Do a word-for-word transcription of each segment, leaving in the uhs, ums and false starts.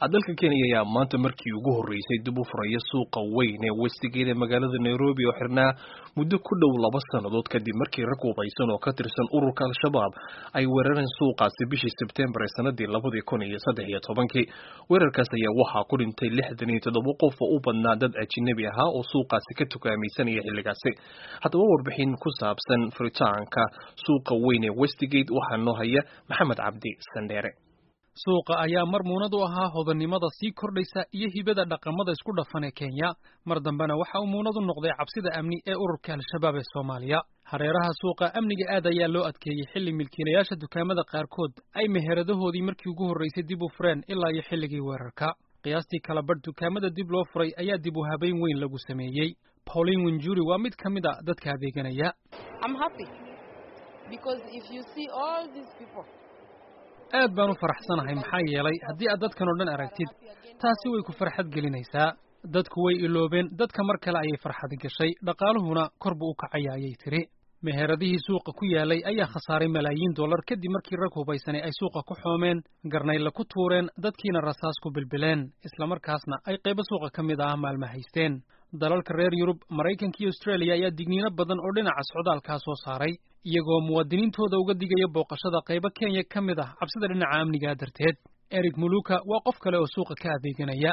dalka Kenya ayaa maanta markii ugu horeysay dib u furaya suuqa weyn ee Westgate ee magaalada Nairobi oo xirnaa muddo ku dhow laba sanadood kadib markii rag hubeysan oo ka tirsan ururka Al-Shabaab ay weerareen suuqaasi bishii September ee sanadii laba kun iyo saddex iyo tobankii. Weerarkaas ayaa waxaa ku dhintay lixdan iyo toddoba qof oo u badnaa dad ajnabi ah oo suuqaasi ka tukaamaysanaya xilligaasi. Haddaba warbixin ku saabsan furitaanka suuqa weyn ee Westgate waxaa noo haya Maxamed Cabdi Sandere. suuqa ayaa mar muunad u ahaa hodannimada sii kordhaysa iyo hibada dhaqamada isku dhafan ee Kenya, mar dambena waxa uu muunad u noqday cabsida amni ee ururka Al-Shabaab ee Soomaaliya. Hareeraha suuqa amniga aad ayaa loo adkeeyay xilli milkiilayaasha dukaamada qaarkood ay meheradahoodii markii ugu horreysay dib u fureen ilaa iyo xilligii weerarka. qiyaastii kala badh dukaamada dib loo furay ayaa dib u habeyn weyn lagu sameeyey. Pauline Winjuri waa mid ka mid ah dadka adeeganaya. I'm happy because if you see all these people aad baan u faraxsanahay maxaa yeelay haddii aad dadkan oo dhan aragtid taasi way ku farxad gelinaysaa. dadku way iloobeen, dadka mar kale ayay farxad gashay, dhaqaaluhuna kor buu u kacaya ayay tiri. meheradihii suuqa ku yaalay ayaa khasaaray malaayiin dollar kadib markii rag hubaysanay ay suuqa ku xoomeen, garnayla ku tuureen, dadkiina rasaas ku bilbileen, isla markaasna ay qaybo suuqa ka mid ah maalma haysteen. dalalka reer Yurub, Maraykanka iyo Australia ayaa digniino badan oo dhinaca socdaalka soo saaray, iyagoo muwaadiniintooda uga digaya booqashada qaybo Kenya ka mid ah cabsida dhinaca amniga darteed. Eric Muluka waa qof kale oo suuqa ka adeeganaya.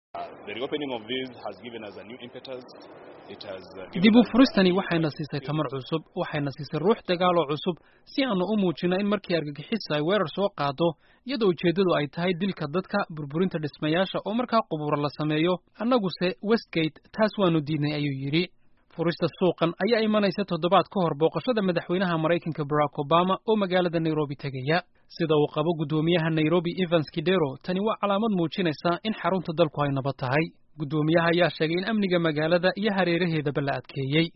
dib u furistani waxayna siisay tamar cusub, waxayna siisay ruux dagaal oo cusub si aanu u muujino in markii argagixis ay weerar soo qaado iyadoo ujeeddadu ay tahay dilka dadka, burburinta dhismayaasha oo markaa qubuura la sameeyo. annaguse Westgate taas waanu diidnay ayuu yidhi. furista suuqan ayaa imanaysa toddobaad ka hor booqashada madaxweynaha Maraykanka Barack Obama oo magaalada Nairobi tegaya. sida uu qabo gudoomiyaha Nairobi Evans Kidero, tani waa calaamad muujinaysa in xarunta dalku ay nabad tahay. gudoomiyaha ayaa sheegay in amniga magaalada iyo hareeraheedaba la adkeeyey.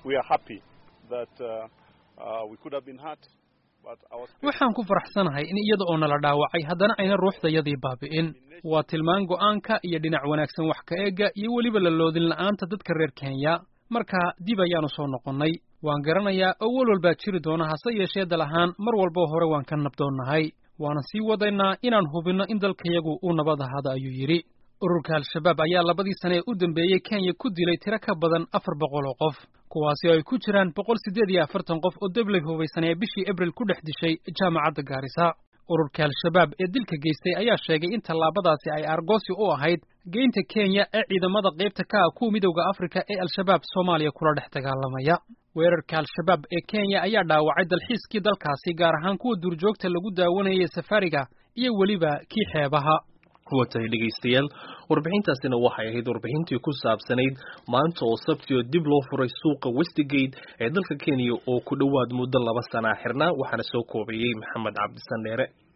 waxaan ku faraxsanahay in iyada oo nala dhaawacay haddana ayna ruuxdayadii baabi'in. waa tilmaan go'aanka iyo dhinac wanaagsan wax ka eega iyo weliba la loodin la'aanta dadka reer Kenya. markaa dib ayaanu soo noqonnay. waan garanayaa oo walwal baa jiri doona, hase yeeshee dal ahaan mar walboo hore waan ka nabdoonnahay. waana sii wadaynaa inaan hubinno in dalkayagu uu nabad ahaado ayuu yidhi. ururka Al-Shabaab ayaa labadii sane ee u dambeeyey Kenya ku dilay tiro ka badan afar boqol oo qof, kuwaasi oo ay ku jiraan boqol siddeed iyo afartan qof oo dablay hubaysan ee bishii Abriil ku dhex dishay jaamacadda Garissa. ururka Al-Shabaab ee dilka geystay ayaa sheegay in tallaabadaasi ay argoosi u ahayd geynta Kenya ee ciidamada qaybta ka ah kuwa midowga Afrika ee Al-Shabaab Soomaaliya kula dhex dagaalamaya. weerarka Al-Shabaab ee Kenya ayaa dhaawacay dalxiiskii dalkaasi, gaar ahaan kuwa duurjoogta lagu daawanayay safariga iyo weliba kii xeebaha. kuwatay dhegaystayaal, warbixintaasina waxay ahayd warbixintii ku saabsanayd maanta oo sabti oo dib loo furay suuqa Westgate ee dalka Kenya oo ku dhowaad muddo laba sana xirnaa. waxaana soo koobayay Maxamed Cabdi Sandere.